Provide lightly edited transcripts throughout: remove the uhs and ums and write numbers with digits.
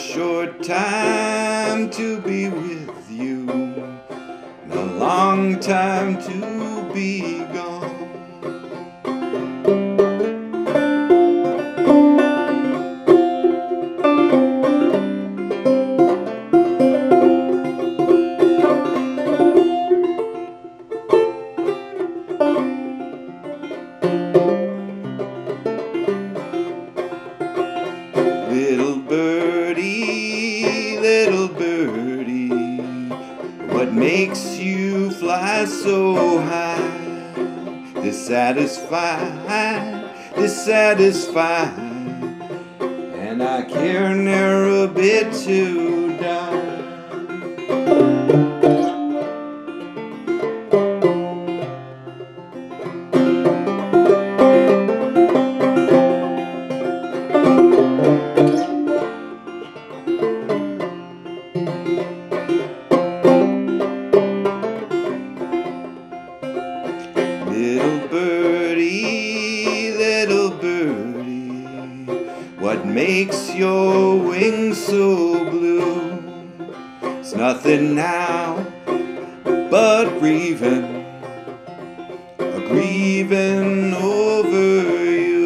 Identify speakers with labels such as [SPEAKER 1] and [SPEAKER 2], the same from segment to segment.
[SPEAKER 1] short time to be with you, and a long time to be gone. Little birdie, what makes you fly so high? Dissatisfied, and I care ne'er a bit to die. Little birdie, what makes your wings so blue? It's nothing now but grieving over you.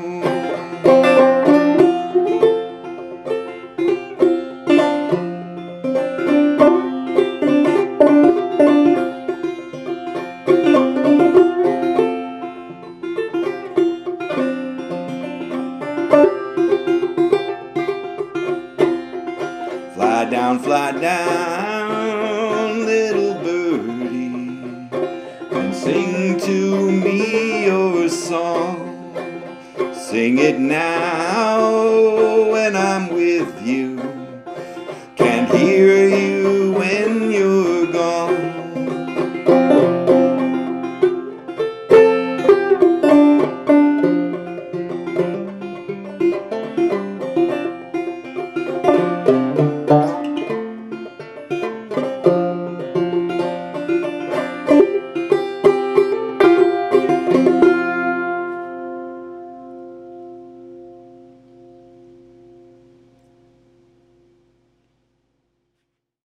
[SPEAKER 1] Fly down, little birdie, and sing to me your song. Sing it now when I'm with you. Can't hear